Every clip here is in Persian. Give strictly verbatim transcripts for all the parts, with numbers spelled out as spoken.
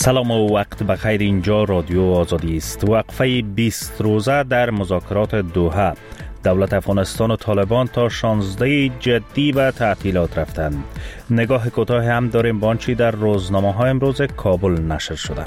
سلام و وقت بخیر. اینجا رادیو آزادی است. وقفه بیست روزه در مذاکرات دوحه. دولت افغانستان و طالبان تا شانزده جدی و تعطیلات رفتند. نگاه کوتاه هم داریم به آنچه در روزنامه های امروز کابل نشر شده.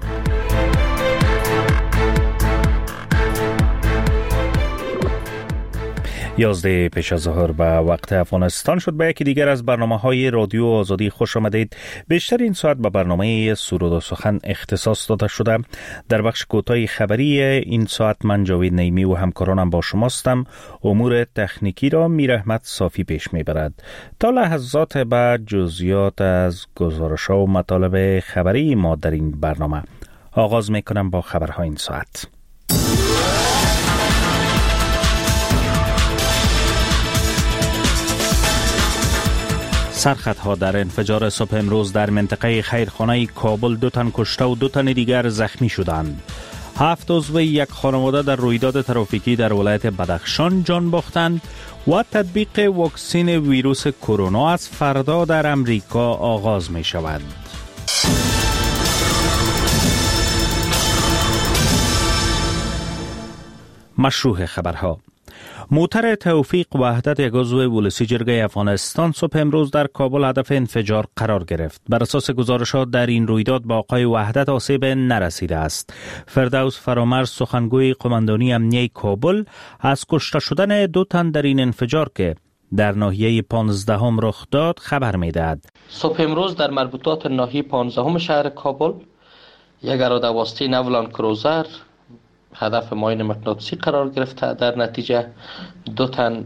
یازده پیش از ظهر به وقت افغانستان شد. به یکی دیگر از برنامه های رادیو آزادی خوش آمدید. بیشتر این ساعت به برنامه سرود و سخن اختصاص داده شده. در بخش کوتاه خبری این ساعت من جاوید نعیمی و همکارانم با شماستم. امور تکنیکی را میر احمد صافی پیش میبرد. تا لحظات بعد جزئیات از گزارش‌ها و مطالب خبری ما در این برنامه. آغاز میکنم با خبرهای این ساعت. سرخطها در انفجار صبح امروز در منطقه خیرخانه کابل دو تن کشته و دو تن دیگر زخمی شدند. هفت عضو یک خانواده در رویداد ترافیکی در ولایت بدخشان جان باختند و تطبیق واکسن ویروس کرونا از فردا در امریکا آغاز می شود. مشروع خبرها. موتر توفیق وحدت یک عضو ولسی جرگه افغانستان صبح امروز در کابل هدف انفجار قرار گرفت. بر اساس گزارشات در این رویداد با آقای وحدت آسیب نرسیده است. فردوس فرامرز سخنگوی قماندانی امنیه کابل از کشته شدن دو تن در این انفجار که در ناحیه پانزدهم رخ داد خبر می‌دهد. صبح امروز در مربوطات ناحیه پانزدهم شهر کابل یک اراده واسطه نو کروزر هدف ماین مغناطیسی قرار گرفته. در نتیجه دو تن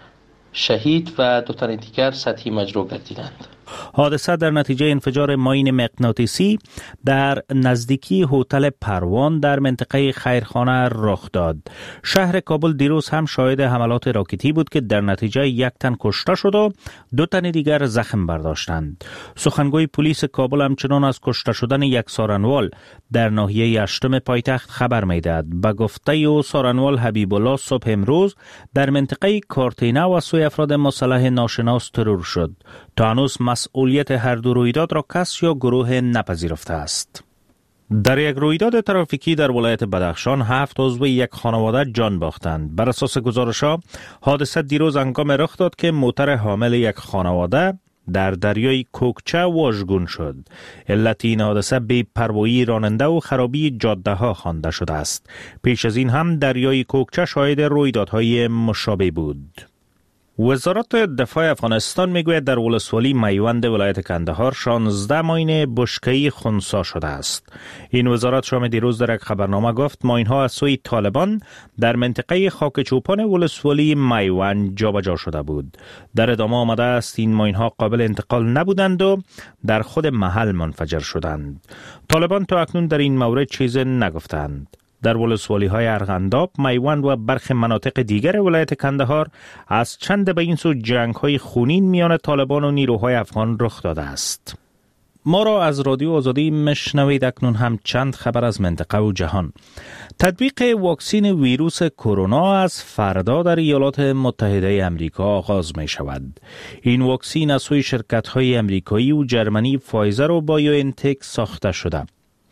شهید و دو تن دیگر سطحی مجروح گردیدند. حادثه در نتیجه انفجار ماین مغناطیسی در نزدیکی هتل پروان در منطقه خیرخانه رخ داد. شهر کابل دیروز هم شاهد حملات راکتی بود که در نتیجه یک تن کشته شد و دو تن دیگر زخم برداشتند. سخنگوی پلیس کابل همچنان از کشته شدن یک سارنوال در ناحیه هشتم پایتخت خبر می‌دهد. به گفته او سارنوال حبیب الله صبح امروز در منطقه کارتینه و سوی افراد مسلح ناشناس ترور شد. تا هنوز مسئولیت هر دو رویداد را کس یا گروه نپذیرفته است. در یک رویداد ترافیکی در ولایت بدخشان هفت عضو یک خانواده جان باختند. بر اساس گزارش‌ها حادثه دیروز هنگام رخ داد که موتر حامل یک خانواده در دریای کوکچه واژگون شد. علت این حادثه بی‌پروایی راننده و خرابی جاده‌ها خوانده شده است. پیش از این هم دریای کوکچه شاهد رویدادهای مشابه بود. وزارت دفاع افغانستان میگوید در ولسوالی میوند ولایت کندهار شانزده ماین بشکه‌ای خنثی شده است. این وزارت شام دیروز در یک خبرنامه گفت ماین‌ها از سوی طالبان در منطقه خاک چوپان ولسوالی میوند جابجا شده بود. در ادامه آمده است این ماین‌ها قابل انتقال نبودند و در خود محل منفجر شدند. طالبان تا اکنون در این مورد چیز نگفتند. در ولسوالی های ارغنداب، میوند و برخی مناطق دیگر ولایت کندهار از چند به این سو جنگ های خونین میان طالبان و نیروهای افغان رخ داده است. ما را از رادیو آزادی مشنوید. اکنون هم چند خبر از منطقه و جهان. تطبیق واکسن ویروس کرونا از فردا در ایالات متحده امریکا آغاز می شود. این واکسن از سوی شرکت های امریکایی و جرمنی فایزر و بایوانتک ساخته شده.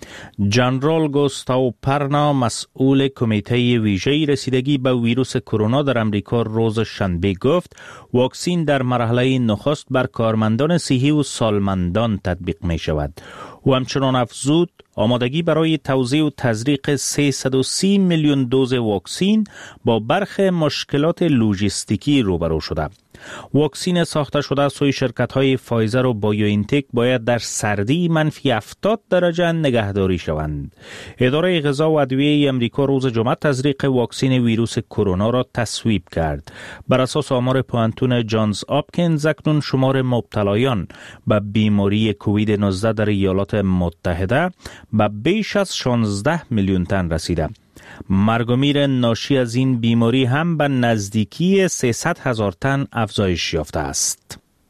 جنرال گوستاو پرنا مسئول کمیته ویژه رسیدگی به ویروس کرونا در امریکا روز شنبه گفت واکسن در مرحله نخست بر کارمندان صحی و سالمندان تطبیق می شود. و همچنان افزود آمادگی برای توزیع و تزریق سیصد و سی میلیون دوز واکسن با برخی مشکلات لوجستیکی روبرو شده. واکسن ساخته شده سوی شرکت‌های فایزر و بایوانتک باید در سردی منفی هفتاد درجه نگهداری شوند. اداره غذا و ادویه امریکا روز جمعه تزریق واکسن ویروس کرونا را تصویب کرد. بر اساس آمار پوانتون جانز آپکینز اکنون شمار مبتلایان به بیماری کووید نوزده در ایالات متحده به بیش از شانزده میلیون تن رسیده. مرگ و میر ناشی از این بیماری هم به نزدیکی سیصد هزار تن افزایش یافته است.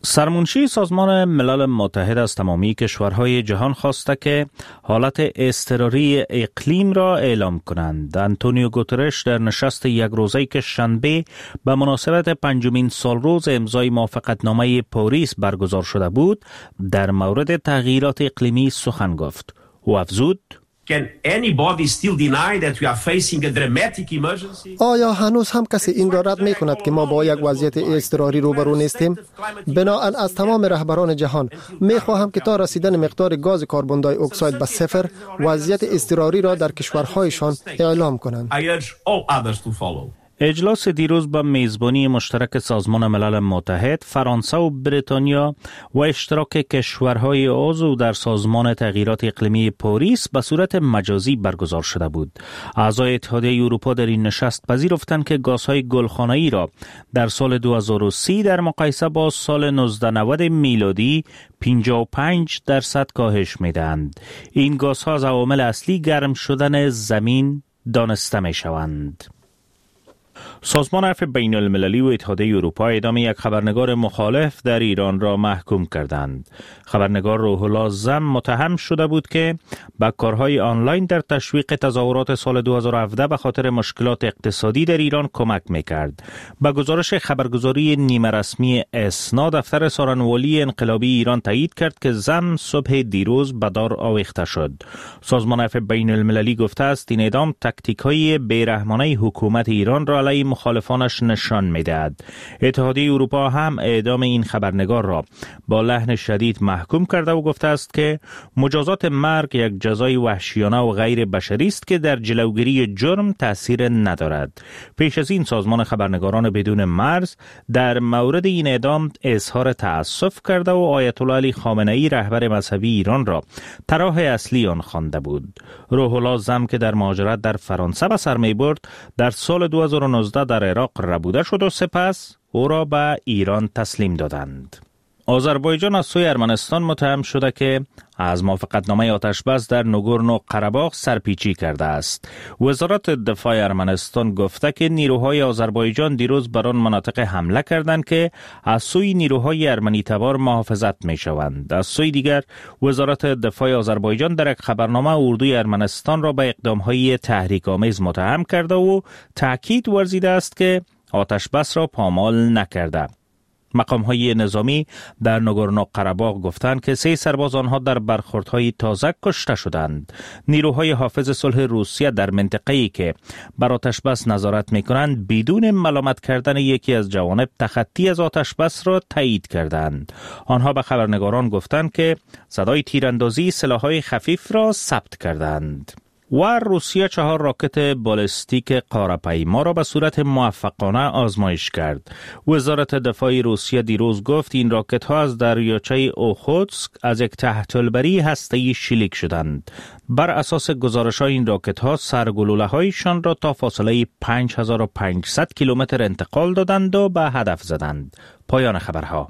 سرمنشی سازمان ملل متحد از تمامی کشورهای جهان خواسته که حالت اضطراری اقلیم را اعلام کنند. آنتونیو گوترش در نشست یک روزه‌ای که شنبه به مناسبت پنجمین سالروز امضای موافقتنامه پاریس برگزار شده بود، در مورد تغییرات اقلیمی سخن گفت. او افزود: Can anybody still deny that we are facing a dramatic emergency? آیا هنوز هم کسی این را رد می کند که ما با یک وضعیت اضطراری روبرو نیستیم؟ بنابراین از تمام رهبران جهان می خواهم که تا رسیدن مقدار گاز کربن دی اکساید به صفر وضعیت اضطراری را در کشورهایشان اعلام کنند. I urge all others to follow. اجلاس دیروز با میزبانی مشترک سازمان ملل متحد، فرانسه و بریتانیا و اشتراک کشورهای عضو در سازمان تغییرات اقلیمی پاریس به صورت مجازی برگزار شده بود. اعضای اتحادیه اروپا در این نشست پذیرفتند که گازهای گلخانه‌ای را در سال دو هزار و سی در مقایسه با سال نوزده نود میلادی پنجاه و پنج درصد کاهش می‌دهند. این گازها از عوامل اصلی گرم شدن زمین دانسته می‌شوند. سازمان عفو بین المللی و اتحادیه اروپا اعدام یک خبرنگار مخالف در ایران را محکوم کردند. خبرنگار روح الله زم متهم شده بود که با کارهای آنلاین در تشویق تظاهرات سال دو هزار و هفده به خاطر مشکلات اقتصادی در ایران کمک میکرد. با گزارش خبرگزاری نیمه رسمی اسنا، دفتر سخنگوی انقلابی ایران تایید کرد که زم صبح دیروز به دار آویخته شد. سازمان عفو بین المللی گفته است این اعدام تاکتیک‌های بیرحمانه حکومت ایران را علیه مخالفانش نشان می‌دهد. اتحادیه اروپا هم اعدام این خبرنگار را با لحن شدید محکوم کرده و گفته است که مجازات مرگ یک جزای وحشیانه و غیر بشری است که در جلوگیری جرم تأثیر ندارد. پیش از این سازمان خبرنگاران بدون مرز در مورد این اعدام اظهار تأسف کرده و آیت الله علی خامنه‌ای رهبر مذهبی ایران را طرح اصلی آن خوانده بود. روح الله زم که در مهاجرت در فرانسه به سر می‌برد، در سال دو هزار و نوزده در عراق ربوده شد و سپس او را به ایران تسلیم دادند. آذربایجان از سوی ارمنستان متهم شده که از موافقتنامه آتشبس در نگورنو قره‌باغ سرپیچی کرده است. وزارت دفاع ارمنستان گفته که نیروهای آذربایجان دیروز بر آن مناطق حمله کردند که از سوی نیروهای ارمنی تبار محافظت می‌شوند. از سوی دیگر وزارت دفاع آذربایجان در یک خبرنامه اردوی ارمنستان را به اقدام‌های تحریک‌آمیز متهم کرده و تأکید ورزیده است که آتشبس را پامال نکرده. مقام‌های نظامی در نگورنو قره‌باغ گفتند که سه سرباز آنها در برخوردهای تازه کشته شدند. نیروهای حافظ صلح روسیه در منطقه‌ای که بر آتشبس نظارت می‌کنند بدون ملامت کردن یکی از جوانب تخطی از آتشبس را تایید کردند. آنها به خبرنگاران گفتند که صدای تیراندازی سلاح‌های خفیف را ثبت کردند. و روسیه چهار راکت بالستیک قاره‌پیما را به صورت موفقانه آزمایش کرد. وزارت دفاع روسیه دیروز گفت این راکت ها از دریاچه اوخوتسک از یک تحت‌البری هسته‌ای شلیک شدند. بر اساس گزارش های این راکت ها سرگلوله هایشان را تا فاصله پنج هزار و پانصد کیلومتر انتقال دادند و به هدف زدند. پایان خبرها.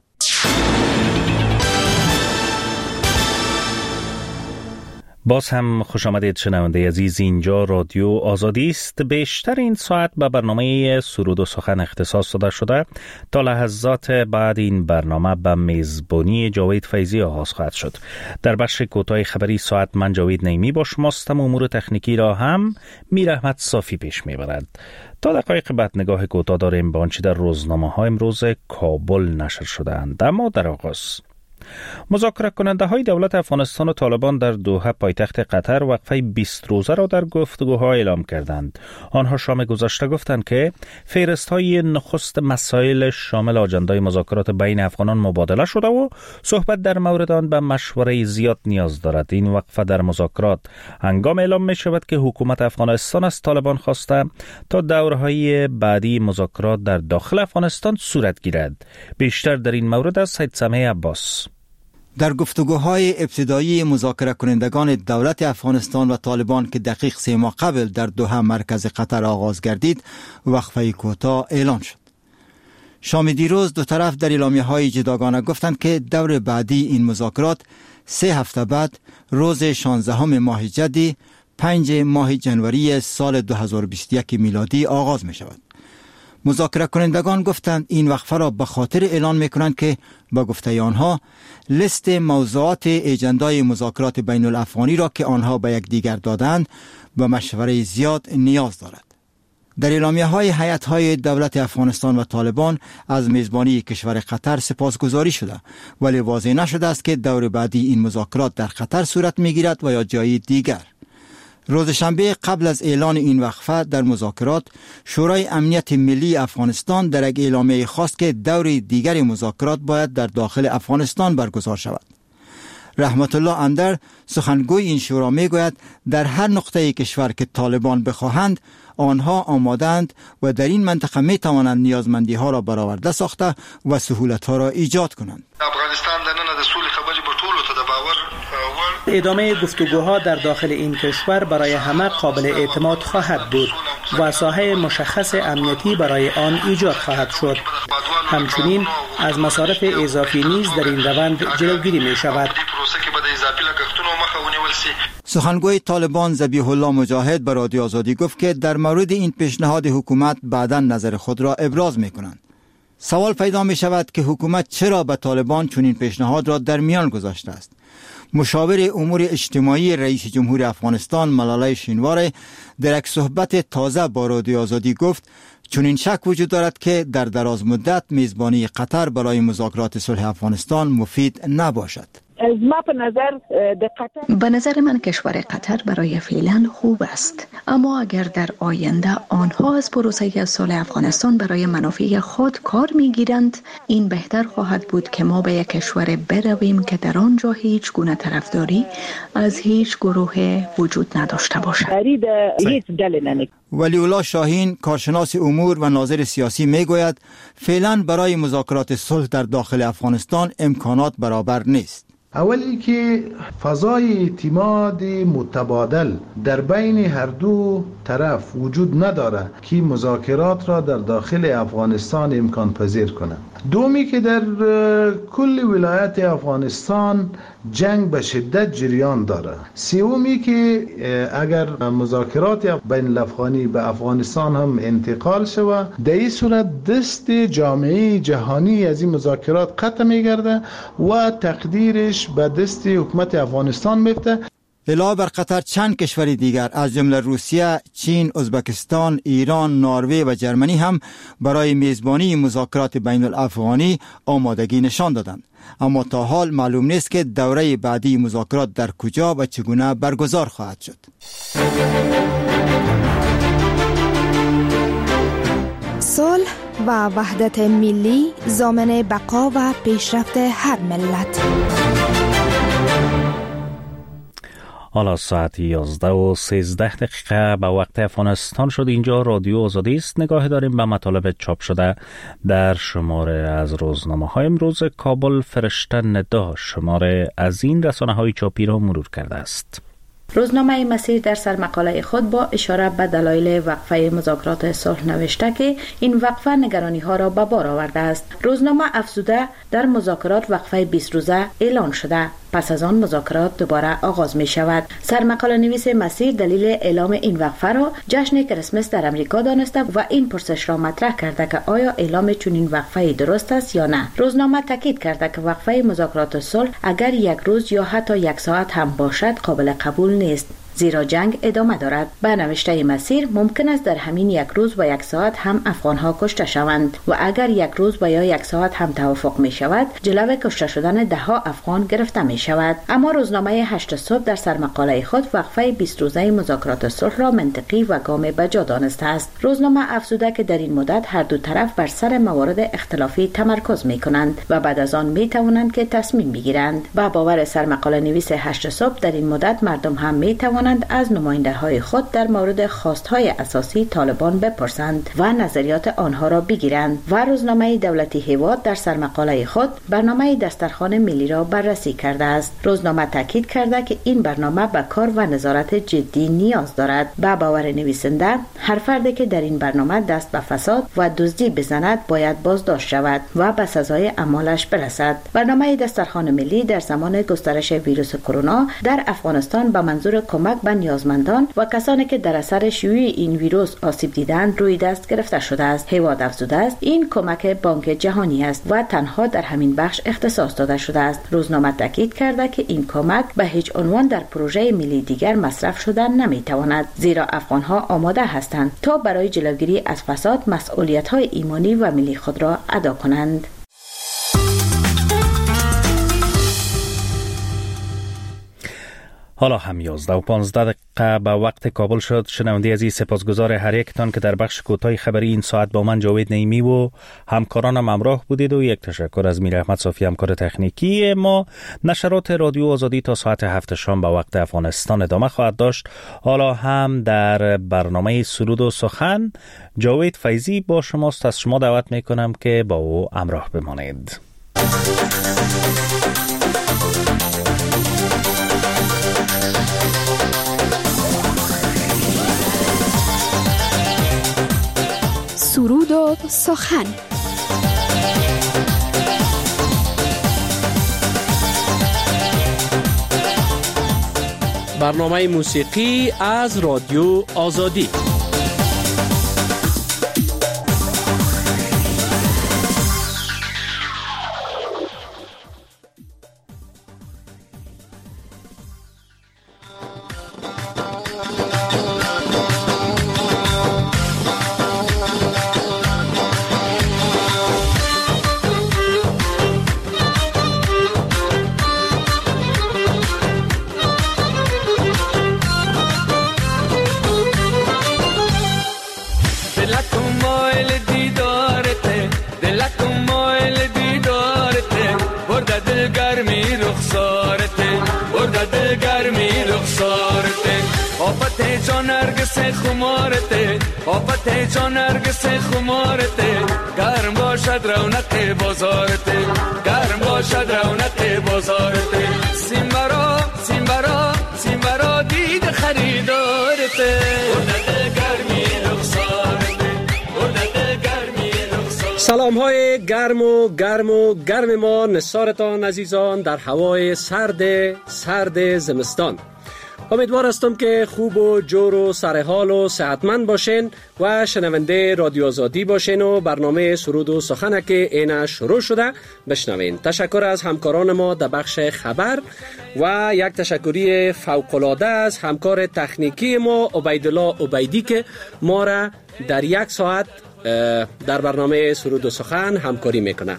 باز هم خوش آمدید شنونده عزیز، اینجا رادیو آزادی است. بیشتر این ساعت به برنامه سرود و سخن اختصاص داده شده. تا لحظات بعد این برنامه به میزبانی جاوید فیضی آغاز خواهد شد. در بخش کوتاه خبری ساعت من جاوید نیمی با شماستم. امور تکنیکی را هم میر احمد صافی پیش میبرد. تا دقایق بعد نگاه کوتاه داریم به آنچه در روزنامه ها امروز کابل نشر شده اند. اما در آغاز مذاکره کننده های دولت افغانستان و طالبان در دوحه پایتخت قطر وقفه بیست روزه را در گفتگوها اعلام کردند. آنها شام گذشته گفتند که فهرست های نخست مسائل شامل آجندای مذاکرات بین افغانان مبادله شده و صحبت در مورد آن به مشوره زیاد نیاز دارد. این وقفه در مذاکرات هنگام اعلام می شود که حکومت افغانستان از طالبان خواسته تا دورهای بعدی مذاکرات در داخل افغانستان صورت گیرد. بیشتر در این مورد از سید سمیع عباس. در گفتگوهای ابتدایی مذاکره کنندگان دولت افغانستان و طالبان که دقیق سه ماه قبل در دوحه مرکز قطر آغاز گردید، وقفه کوتاه اعلان شد. شام دیروز دو طرف در اعلامیه‌های جداگانه گفتند که دور بعدی این مذاکرات سه هفته بعد روز شانزدهم ماه جدی پنج ماه جنوری سال دو هزار و بیست و یک میلادی آغاز می شود. مذاکره کنندگان گفتند این وقفه را به خاطر اعلان میکنند که با گفته آنها لیست موضوعات اجندای مذاکرات بین الافغانی را که آنها به یکدیگر دادند به مشوره زیاد نیاز دارد. در اعلامیه های هیئت های دولت افغانستان و طالبان از میزبانی کشور قطر سپاسگزاری شده، ولی واضح نشده است که دور بعدی این مذاکرات در قطر صورت میگیرد و یا جای دیگر. روز شنبه قبل از اعلان این وقفه در مذاکرات، شورای امنیت ملی افغانستان در یک اعلامیه خواست که دور دیگر مذاکرات باید در داخل افغانستان برگزار شود. رحمت الله اندر، سخنگوی این شورا، میگوید در هر نقطه کشور که طالبان بخواهند آنها آمادند و در این منطقه می توانند نیازمندی ها را برآورده ساخته و سهولت ها را ایجاد کنند. افغانستان در نن د سولې خبرې په ټولو ته د باور ادامه گفتگوها در داخل این کشور برای همه قابل اعتماد خواهد بود و ساحه مشخص امنیتی برای آن ایجاد خواهد شد. همچنین از مصارف اضافی نیز در این روند جلوگیری می شود. سخنگوی طالبان ذبیح الله مجاهد به رادیو آزادی گفت که در مورد این پیشنهاد حکومت بعداً نظر خود را ابراز می کنند. سوال پیدا می شود که حکومت چرا به طالبان چنین پیشنهاد را در میان گذاشته است. مشاور امور اجتماعی رئیس جمهور افغانستان ملالای شینواره در یک صحبت تازه با رادیو آزادی گفت چنین شک وجود دارد که در دراز مدت میزبانی قطر برای مذاکرات صلح افغانستان مفید نباشد. به نظر من کشور قطر برای فعلا خوب است، اما اگر در آینده آنها از پروسه صلح افغانستان برای منافع خود کار میگیرند، این بهتر خواهد بود که ما به یک کشور برویم که در آنجا هیچ گونه طرفداری از هیچ گروه وجود نداشته باشد. ولی الله شاهین، کارشناس امور و ناظر سیاسی، میگوید فعلا برای مذاکرات صلح در داخل افغانستان امکانات برابر نیست. اولی که فضای اعتماد متبادل در بین هر دو طرف وجود نداره که مذاکرات را در داخل افغانستان امکان پذیر کنند. دومی که در کل ولایت افغانستان جنگ به شدت جریان داره. سومی که اگر مذاکرات بین الافغانی به افغانستان هم انتقال شود، در این صورت دست جامعه جهانی از این مذاکرات قطع میگرده و تقدیرش به دست حکومت افغانستان میفته. علاوه بر قطر چند کشور دیگر از جمله روسیه، چین، ازبکستان، ایران، نروژ و جرمنی هم برای میزبانی مذاکرات بین الافغانی آمادگی نشان دادند. اما تا حال معلوم نیست که دوره بعدی مذاکرات در کجا و چگونه برگزار خواهد شد. صلح و وحدت ملی ضامن بقا و پیشرفت هر ملت. حالا ساعت یازده و سیزده دقیقه به وقت افغانستان شد. اینجا رادیو آزادی است. نگاه داریم به مطالب چاپ شده در شماره از روزنامه های امروز. کابل فرشته ندا شماره از این رسانه های چاپی را مرور کرده است. روزنامه مسیر در سرمقاله خود با اشاره به دلایل وقفه مذاکرات صلح نوشته که این وقفه نگرانی ها را به بار آورده است. روزنامه افزوده در مذاکرات وقفه بیست روزه اعلان شده، پس از آن مذاکرات دوباره آغاز می شود. سرمقاله نویس مسیر دلیل اعلام این وقفه را جشن کریسمس در امریکا دانسته و این پرسش را مطرح کرده که آیا اعلام چنین وقفه درست است یا نه. روزنامه تاکید کرده که وقفه مذاکرات صلح اگر یک روز یا حتی یک ساعت هم باشد قابل قبول نیست، زیرا جنگ ادامه دارد. به نوشته مسیر ممکن است در همین یک روز و یک ساعت هم افغانها کشته شوند و اگر یک روز و یا یک ساعت هم توافق می شود جلوه کشته شدن ده ها افغان گرفته می شود. اما روزنامه هشت صبح در سرمقاله خود وقفه بیست روزه مذاکرات صلح را منطقی و گام بجا دانسته است. روزنامه افزوده که در این مدت هر دو طرف بر سر موارد اختلافی تمرکز می کنند و بعد از آن می توانند که تصمیم بگیرند. با باور سرمقاله نویس هشت صبح در این مدت مردم هم می توانند از نماینده های خود در مورد خواستهای اساسی طالبان بپرسند و نظریات آنها را بگیرند. و روزنامه دولتی هیواد در سرمقاله خود برنامه دسترخوان ملی را بررسی کرده است. روزنامه تاکید کرده که این برنامه به کار و نظارت جدی نیاز دارد. با باور نویسنده هر فردی که در این برنامه دست به فساد و دزدی بزند باید بازداشت شود و به سزای اعمالش برسد. برنامه دسترخوان ملی در زمان گسترش ویروس کرونا در افغانستان به منظور کمک کمک به نیازمندان و کسانی که در اثر شیوع این ویروس آسیب دیدند روی دست گرفته شده است. هیواد افزوده است این کمک بانک جهانی است و تنها در همین بخش اختصاص داده شده است. روزنامه تاکید کرده که این کمک به هیچ عنوان در پروژه ملی دیگر مصرف شدن نمیتواند، زیرا افغانها آماده هستند تا برای جلوگیری از فساد مسئولیت‌های ایمانی و ملی خود را ادا کنند. حالا هم یازده و پانزده دقیقه به وقت کابل شد. شنونده عزیز، سپاسگزار هر یکتان که در بخش کوتاه خبری این ساعت با من جاوید نعیمی و همکارانم همراه بودید و یک تشکر از میر احمد صافی همکار تکنیکی ما. نشرات رادیو آزادی تا ساعت هفت شام به وقت افغانستان ادامه خواهد داشت. حالا هم در برنامه سرود و سخن جاوید فیضی با شماست. از شما دعوت میکنم که با او همراه بمانید. سرود و سخن. برنامه موسیقی از رادیو آزادی. آفت جان نرگس خمارته، گرم باشد رونق بازارته، گرم باشد رونق بازارته. سیمبرا سیمبرا سیمبرا دید خریدارته، بردت گرمی رخسارته، بردت گرمی رخسارته. سلام های گرم و گرم و گرم ما نثارتان عزیزان در هوای سرد سرد زمستان. امیدوار هستم که خوب و جور و سرحال و صحتمند باشین و شنونده رادیو آزادی باشین و برنامه سرود و سخن که اینا شروع شده بشنوین. تشکر از همکاران ما در بخش خبر و یک تشکری فوق‌العاده از همکار تکنیکی ما عبیدالله عبیدی که ما را در یک ساعت در برنامه سرود و سخن همکاری میکنه.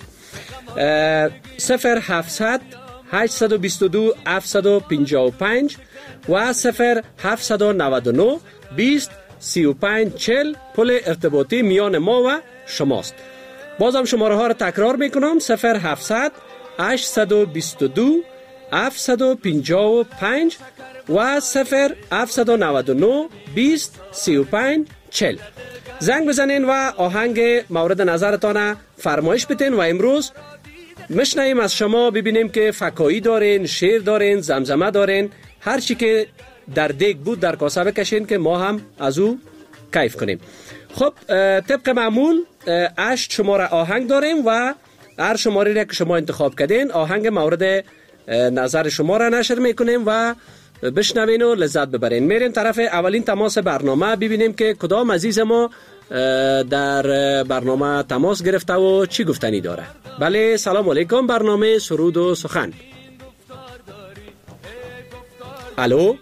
صفر هفتصد هشتصد و بیست و دو هفتصد و پنجاه و پنج و صفر هفتصد و نود و نه بیست سی و پنج چهل پل ارتباطی میان ما و شماست. بازم شماره ها را تکرار میکنم: صفر هفتصد هشتصد و بیست و دو هفتصد و پنجاه و پنج و صفر هفتصد و نود و نه بیست سی و پنج چهل. زنگ بزنین و آهنگ مورد نظرتان فرمایش بتین و امروز مشنیم از شما، ببینیم که فکایی دارین، شعر دارین، زمزمه دارین، هر چی که در دیگ بود در کاسه بکشین که ما هم از او کیف کنیم. خب طبق معمول هشت شماره آهنگ داریم و هر شماره را که شما انتخاب کردین آهنگ مورد نظر شما را نشر میکنیم و بشنوین و لذت ببرین. میریم طرف اولین تماس برنامه، ببینیم که کدام عزیز ما در برنامه تماس گرفته و چی گفتنی داره. بله، سلام علیکم. برنامه سرود و سخن. الو،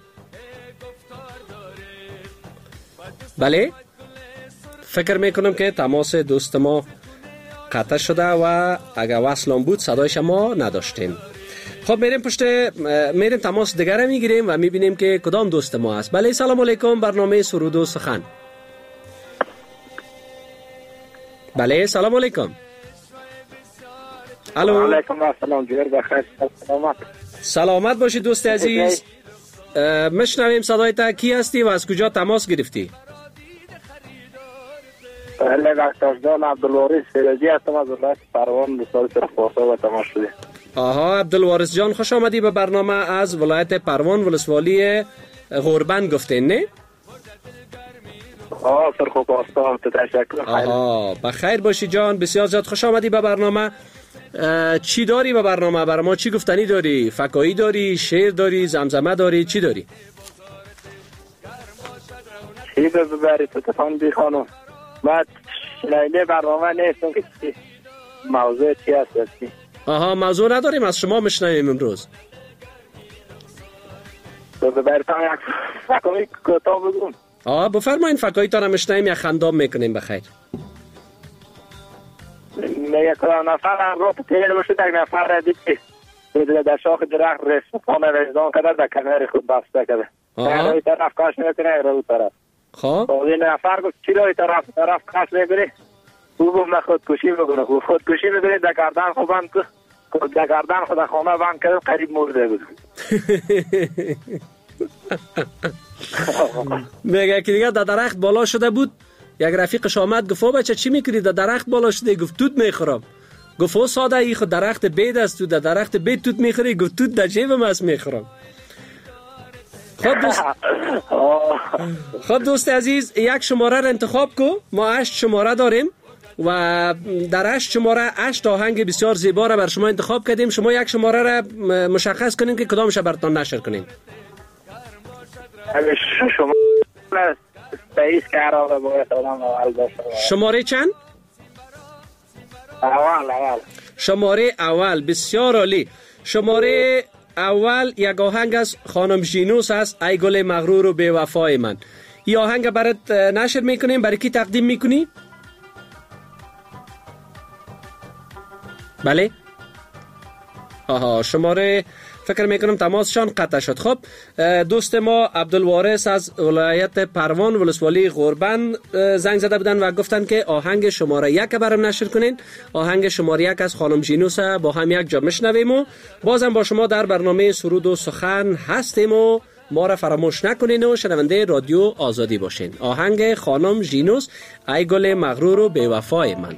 بله، فکر میکنم که تماس دوست ما قطع شده و اگر وصلم بود صدایش ما نداشتیم. خب میریم پشت میریم تماس دیگر رو میگیریم و میبینیم که کدام دوست ما است. بله، سلام علیکم. برنامه سرود و سخن. بله، سلام علیکم. الو، علیکم السلام. جویر بخیر. سلامت سلامت باشی دوست عزیز. مشنویم صدایت. کی هستی و از کجا تماس گرفتی؟ بله، دکتر جان عبدالوارث سیرجی هستم از ولایت پروان دوستان سرخواسته و تماس شده. آها، عبدالوارث جان خوش آمدی به برنامه. از ولایت پروان ولسوالی غوربند گفتین نه؟ آه سرخواسته. تشکر. آها، بخیر باشی جان. بسیار زیاد خوش آمدی به برنامه. چی داری به برنامه؟ برای ما چی گفتنی داری؟ فکایی داری، شعر داری، زمزمه داری، چی داری؟ چی ببری تو تفان بی خانم؟ من شنیده برنامه نیستم که چی موضوع چی هست هستی. آها موضوع نداریم، از شما میشنویم امروز. تو ببری تا یک فکایی کوتاه بگون. آها بفرمایین، فکایی تا نمیشنویم یا خندام میکنیم بخیر. میگه کدام نفر رو تو تیل باشد یک نفر را دید که در شاخ درخت رسپانه ویزان کرده در کنار خود بسته کرده. روی طرف کاش میکنه روی طرف. خب این نفر گفت چی روی طرف طرف کاش میکنه؟ او گفت من خودکشی میکنه. خود خودکشی میکنه در گردن خود بند که در گردن خود خانه بند کرده قریب مرده بود. میگه که دیگه در درخت بالا شده بود. یک رفیقش آمد گفت بچه چی میکنی؟ در درخت بالا شده. گفت توت میخورم. گفت او ساده ای خود درخت بید است، تو در درخت بید توت میخوری؟ گفت توت در جیبم است میخورم. خود دوست خود دوست عزیز یک شماره را انتخاب کو. ما هشت شماره داریم و در هشت شماره هشت آهنگ بسیار زیبا را بر شما انتخاب کردیم. شما یک شماره را مشخص کنین که کدامش براتون نشر کنیم. شما تایید کارا باید آدم اول باشه. شماره چند؟ اول اول. شماره اول بسیار عالی. شماره اول یک آهنگ از خانم ژینوس است، ای گل مغرور و بی وفای من. این آهنگ برات نشر میکنیم. برای کی تقدیم میکنی؟ بله؟ آها شماره فکر میکنم تماسشان قطع شد. خب دوست ما عبدالوارث از ولایت پروان ولسوالی غوربند زنگ زده بودن و گفتن که آهنگ شماره یک برام نشر کنین. آهنگ شماره یک از خانم ژینوس با هم یک جا میشنویم و بازم با شما در برنامه سرود و سخن هستیم و ما را فراموش نکنین و شنونده رادیو آزادی باشین. آهنگ خانم ژینوس، ای گل مغرور و بی وفای من.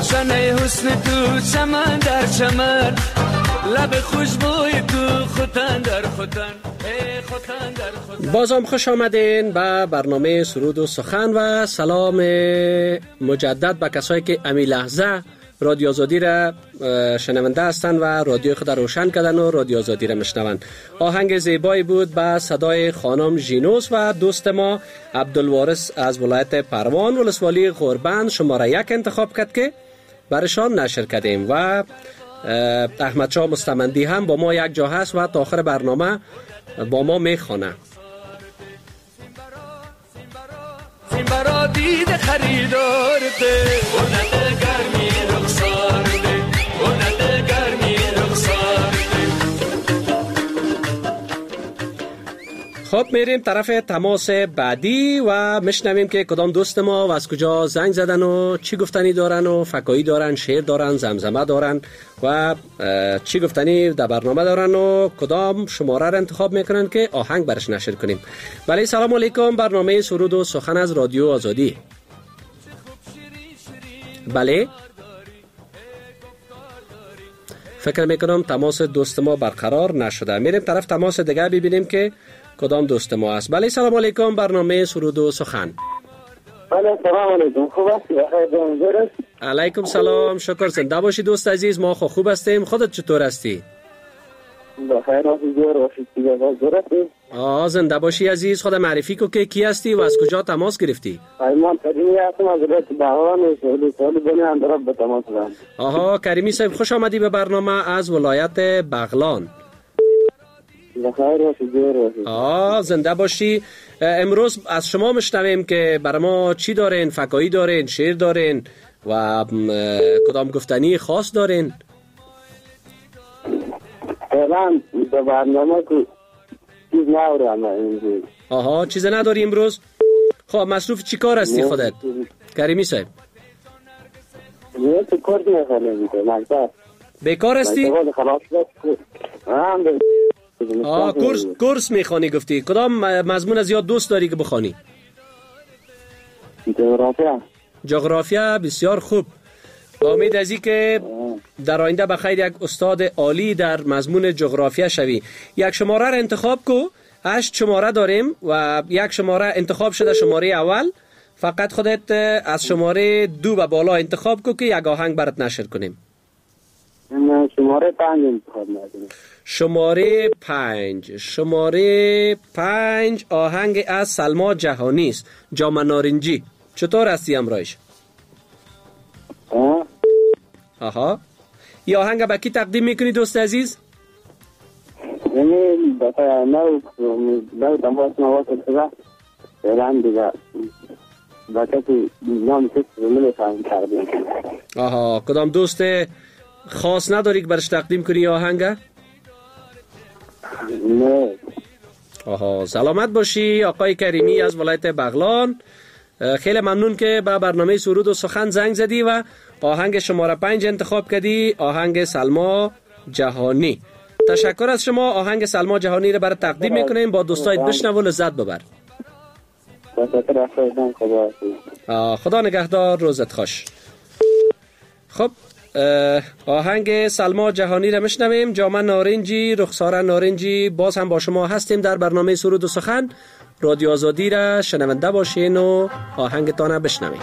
گلشن حسن تو چمن در چمن لب خوشبوی تو خوتن در خوتن بازم خوش آمدین به برنامه سرود و سخن و سلام مجدد به کسایی که امی لحظه رادیو آزادی را شنونده هستند و رادیو خود روشن کردن و رادیو آزادی را میشنوند. آهنگ زیبایی بود به صدای خانم ژینوس و دوست ما عبدالوارث از ولایت پروان ولسوالی غوربند شماره یک انتخاب کرد که برشان نشر کردیم و احمد شاه مستمندی هم با ما یک جا هست و تا آخر برنامه با ما میخوانه. برا دید خریدار ده بلند گرمی رخسار ده بلند گرمی رخسار ده. خب میریم طرف تماس بعدی و میشنویم که کدام دوست ما و از کجا زنگ زدن و چی گفتنی دارن و فکایی دارن، شعر دارن، زمزمه دارن و چی گفتنی در برنامه دارن و کدام شماره را انتخاب میکنن که آهنگ برش نشر کنیم. ولی سلام علیکم، برنامه سرود و سخن از رادیو آزادی. بله فکر میکنم تماس دوست ما برقرار نشده. میریم طرف تماس دیگه ببینیم که کدام دوست ما است. بله سلام علیکم، برنامه سرود و سخن. بله سلام علیکم، خوب هستی؟ بخیر. علیکم سلام، شکر. زنده باشی دوست عزیز. ما خو خوب هستیم، خودت چطور هستی؟ بخیر هستی، جور باشی. دیگه آه زنده باشی عزیز. خود معرفی کو که کی هستی و از کجا تماس گرفتی؟ ایمان کریمی هستم از ولایت بغلان سهلی سهلی بنی اندراب به تماس دارم. آها کریمی صاحب خوش آمدی به برنامه از ولایت بغلان. بخیر باشی، جور باشی. آه زنده باشی. امروز از شما مشنویم که برای ما چی دارین؟ فکایی دارین، شعر دارین و کدام گفتنی خاص دارین؟ فعلا به برنامه که چیز ندارم. آها چیز نداری امروز؟ خب مصروف چی کار هستی خودت کریمی صاحب؟ نه تو کار نمیکنم. بیکار هستی؟ آه کورس کورس میخوانی گفتی. کدام مضمون از یاد دوست داری که بخوانی؟ جغرافیا. جغرافیا بسیار خوب. امید از این که در آینده بخیر یک استاد عالی در مضمون جغرافیا شوی. یک شماره را انتخاب کو. هشت شماره داریم و یک شماره انتخاب شده شماره اول. فقط خودت از شماره دو و بالا انتخاب کو که یک آهنگ برات نشر کنیم. شماره پنج انتخاب نکنیم. شماره پنج شماره پنج آهنگ از سلما جهانی است، جام نارنجی. چطور هستی امرایش؟ آه آها این آهنگ با کی تقدیم میکنی دوست عزیز؟ یعنی بطا نو نو تماس نواصل شده فعلا دیگه با کسی نام کسی نمیفهم کردیم. آها کدام دوست خاص نداری که برش تقدیم کنی آهنگ؟ نه. آها سلامت باشی آقای کریمی از ولایت بغلان. خیلی ممنون که به برنامه سرود و سخن زنگ زدی و آهنگ شماره پنج انتخاب کردی، آهنگ سلما جهانی. تشکر از شما. آهنگ سلما جهانی رو برای تقدیم میکنیم، با دوستایت بشنو و لذت ببر. خدا نگهدار، روزت خوش. خب آهنگ سلما جهانی را میشنویم، جام نارنجی، رخسار نارنجی. باز هم با شما هستیم در برنامه سرود و سخن. رادیو آزادی را شنونده باشین و آهنگتان را بشنوین.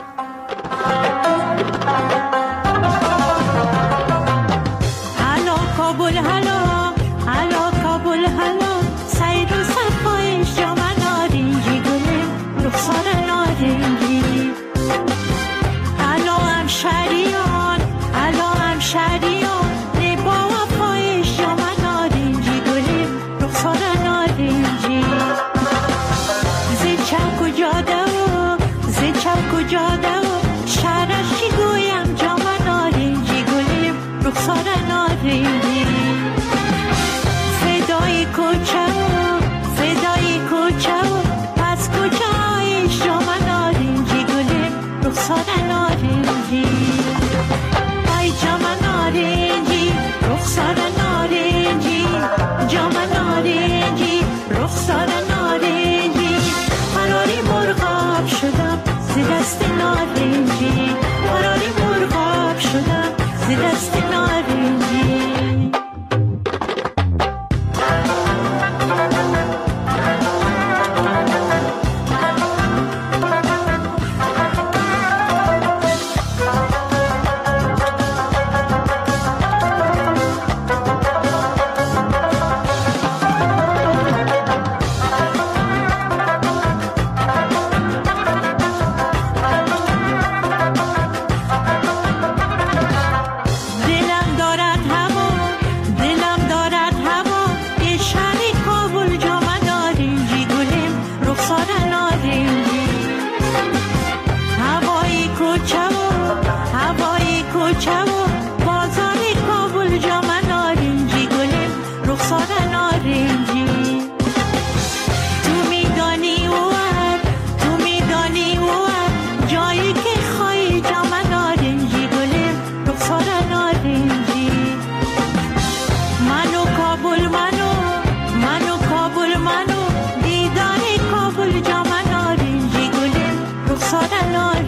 هلا کابل هلا، هلا کابل هلا، سیر و صفای جام نارنجی گل رخسار نارنجی. هلا همشهریان، هلا همشهریان، با وفای جام نارنجی گل رخسار نارنجی. چوک و جاده و زی چوک و جاده و شهرشی گویم جام نارنجی گلیم رخسار نارنجی. فدای کوچه و فدای کوچه و پس کوچه های جام نارنجی گلیم رخسار نارنجی. ای جام نارنجی رخسار نارنجی، جام نارنجی رخسار نارنجی. قراری مرغاب شدم زی دست نارنجی.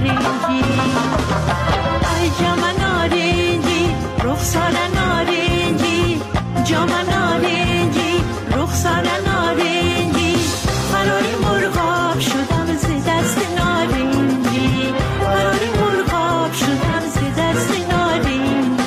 نارنجی ای جام نارنجی رخسار نارنجی جام نارنجی رخسار نارنجی قرار مرغاب شدم ز دست نارنجی قرار مرغاب شدم ز دست نارنجی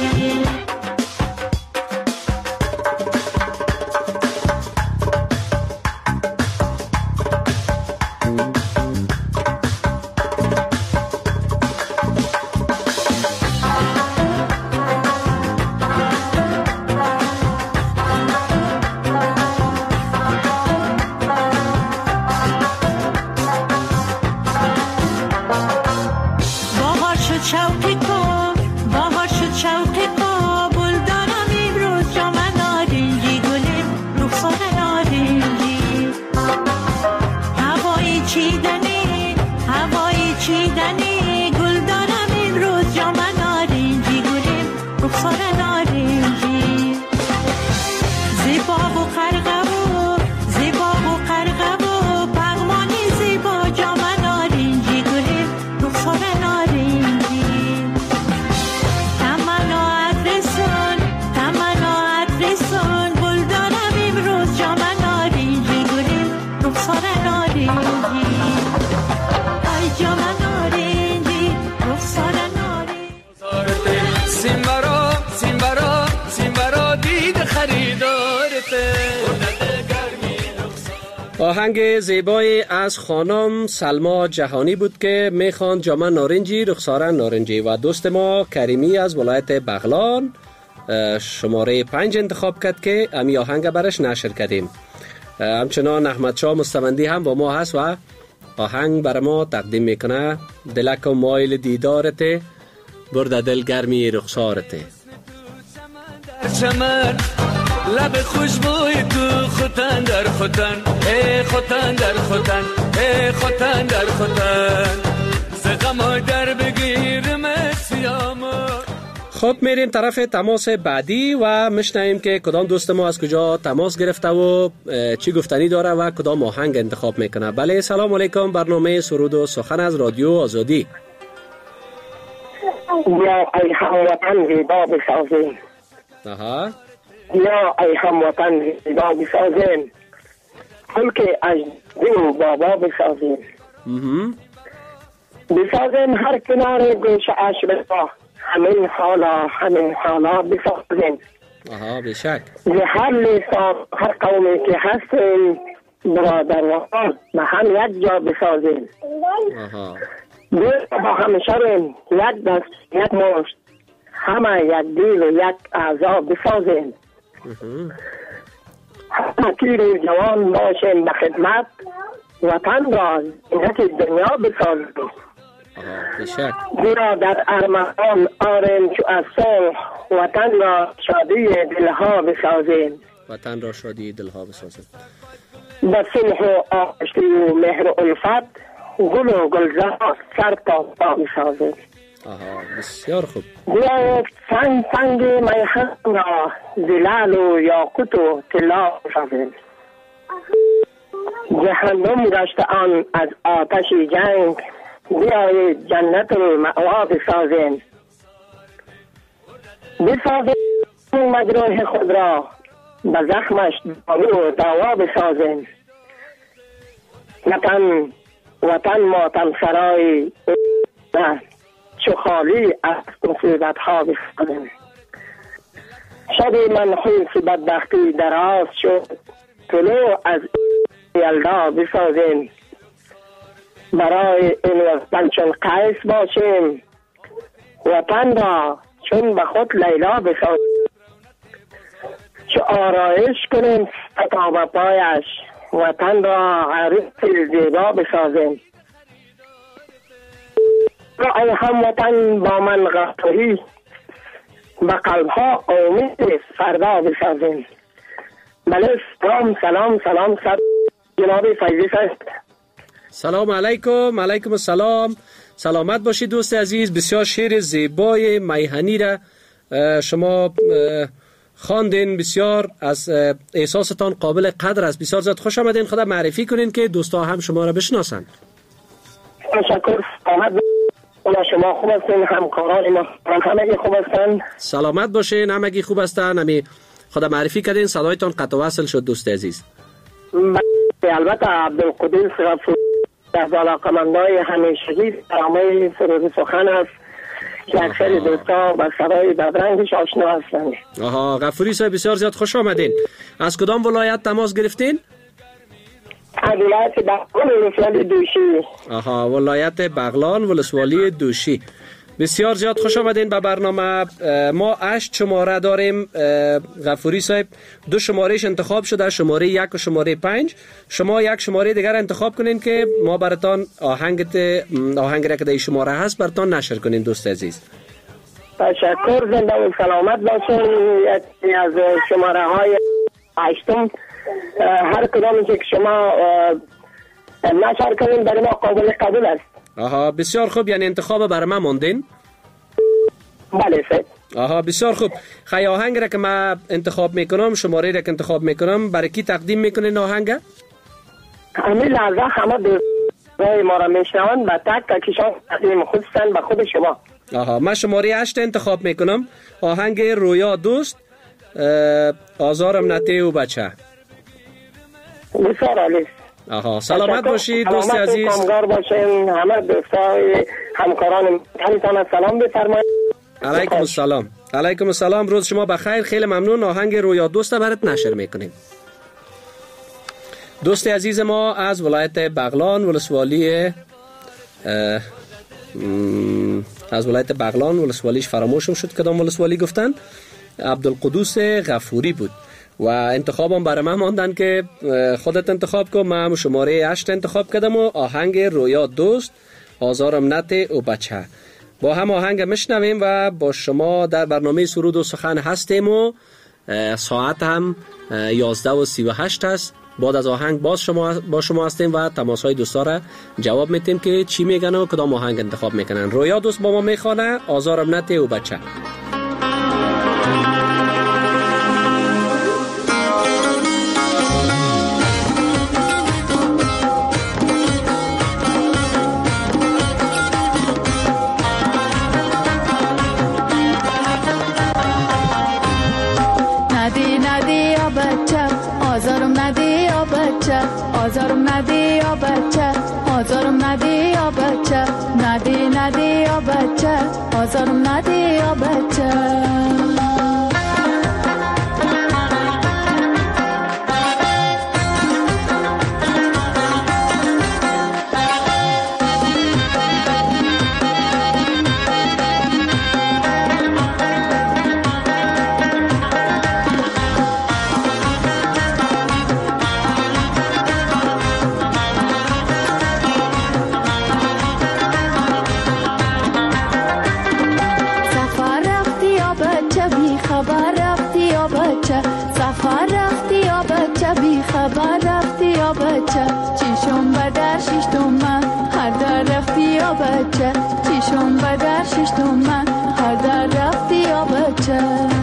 آهنگ زیبایی از خانم سلما جهانی بود که میخواند جام نارنجی رخسار نارنجی و دوست ما کریمی از ولایت بغلان شماره پنج انتخاب کرد که امی آهنگ برش نشر کردیم. همچنان احمد شاه مستمندی هم با ما هست و آهنگ بر ما تقدیم میکنه. دلک و مایل دیدارت برد دل گرمی رخسارت. لب خوشبوی تو خوتن در خوتن ای خوتن در خوتن ای خوتن در خوتن زغم در بگیرم سیام. خب میریم طرف تماس بعدی و میشنویم که کدام دوست ما از کجا تماس گرفته و چی گفتنی داره و کدام آهنگ انتخاب میکنه. بله سلام علیکم، برنامه سرود و سخن از رادیو آزادی. یا ای هموطن زیبا بسازیم. آها. یا ای هموطن زیبا بسازیم، خلق اجدی بابا بسازیم. بسازیم هر کنار گوش عشق همین حالا همین حالا بسازیم. آها بشک. به هر لیسان هر قومی که هستیم برادر وطن به هم یک جا بسازیم. آها. با هم شویم یک دست یک مشت، همه یک دل و یک اعضا بسازیم. همه پیر و جوان باشیم به خدمت، وطن را زینت دنیا بسازیم. بشک. زیرا در ارمغان آریم چو از صلح، وطن را شادی دلها بسازیم. وطن را شادی دلها بسازیم. به صلح و آشتی و مهر و الفت، گل و گلزار سر تا پا بسازیم. آها بسیار خوب. بیایید سنگ سنگ میخان را زلال و یاقوت و طلا بسازیم. جهنم گشت آن از آتش جنگ، بیایید جنت المأوا بسازیم. بسازیم مجروح خود را به زخمش دارو و دوا بسازیم. وطن وطن ماتم سرای چو خالی از مصیبت ها بسازیم. شب منحوس بدبختی دراز شد، طلوع از یلدا بسازیم. برای این وطن چون قیس باشیم، وطن را چون به خود لیلا بسازیم. چو آرایش کنیم ستام پایش، وطن را عروس زیبا بسازیم. ای هموطن با من غفوری، به قلبها امید فردا بسازیم. بله سلام سلام سلام سب جناب فیضی است. سلام علیکم. علیکم السلام. سلامت باشید دوست عزیز. بسیار شعر زیبای میهنی را شما خواندین، بسیار از احساستان قابل قدر است. بسیار زیاد خوش آمدین. خدا معرفی کنین که دوستا هم شما را بشناسند. تشکر. اونا شما خوب هستین، همکاران ما همگی خوب هستن؟ سلامت باشین، همگی خوب هستن. همی خدا معرفی کردین، صدایتان قطع وصل شد دوست عزیز. البته عبدالقدوس غفوری از علاقمندای همیشگی برنامه سرود سخن است که اکثر دوستا با صدای بدرنگش آشنا هستند. آها، غفوری صاحب بسیار زیاد خوش آمدین. از کدام ولایت تماس گرفتین؟ از ولایت بغلان ولسوالی دوشی. آها، ولایت بغلان ولسوالی دوشی. بسیار زیاد خوش آمدین به برنامه. ما هشت شماره داریم غفوری صاحب، دو شمارهش انتخاب شده، شماره یک و شماره پنج. شما یک شماره دیگر انتخاب کنین که ما براتان آهنگت آهنگ را که در شماره هست براتان نشر کنین دوست عزیز. تشکر، زنده و سلامت باشین. یکی از شماره های هشتم هر کدامی که شما نشر کنین برای ما قابل قبول است. آها، بسیار خوب، یعنی انتخاب برای من ماندین؟ بله سید. آها، بسیار خوب. خیلی آهنگ را که من انتخاب میکنم، شماره را که انتخاب میکنم، برای کی تقدیم میکنین آهنگ؟ همین لحظه همه دوستای ما را میشنوند، به تک تکشان تقدیم خودستن به خود شما. آها، من شماره هشت انتخاب میکنم، آهنگ رویا دوست، آزارم نته و بچه. بسیار عالی. آها، سلامت باشید دوست عزیز. کامگار باشین. همه دوستای همکاران همتان سلام بفرمایید. علیکم السلام. علیکم السلام، روز شما بخیر. خیلی ممنون. آهنگ رویا دوست برات نشر میکنیم. دوست عزیز ما از ولایت بغلان ولسوالی از ولایت بغلان ولسوالیش فراموشم شد کدام ولسوالی گفتن، عبدالقدوس غفوری بود و انتخابم برای من ماندن که خودت انتخاب کن. من شماره هشت انتخاب کردم و آهنگ رویا دوست، آزارم نته و بچه. با هم آهنگ میشنویم و با شما در برنامه سرود و سخن هستیم و ساعت هم یازده و سی و هشت است. بعد از آهنگ باز شما با شما هستیم و تماس های دوستا را جواب میتیم که چی میگن و کدام آهنگ انتخاب میکنن. رویا دوست با ما میخوانه، آزارم نته و بچه. آزارم نده یا بچه، آزارم نده یا بچه، آزارم نده یا بچه، نده نده یا بچه، آزارم نده یا بچه. سفر رفتی یا بچه، بی خبر رفتی یا بچه، چیشم به در ششتم هر در رفتی یا بچه، چیشم به در ششتم هر در رفتی یا بچه.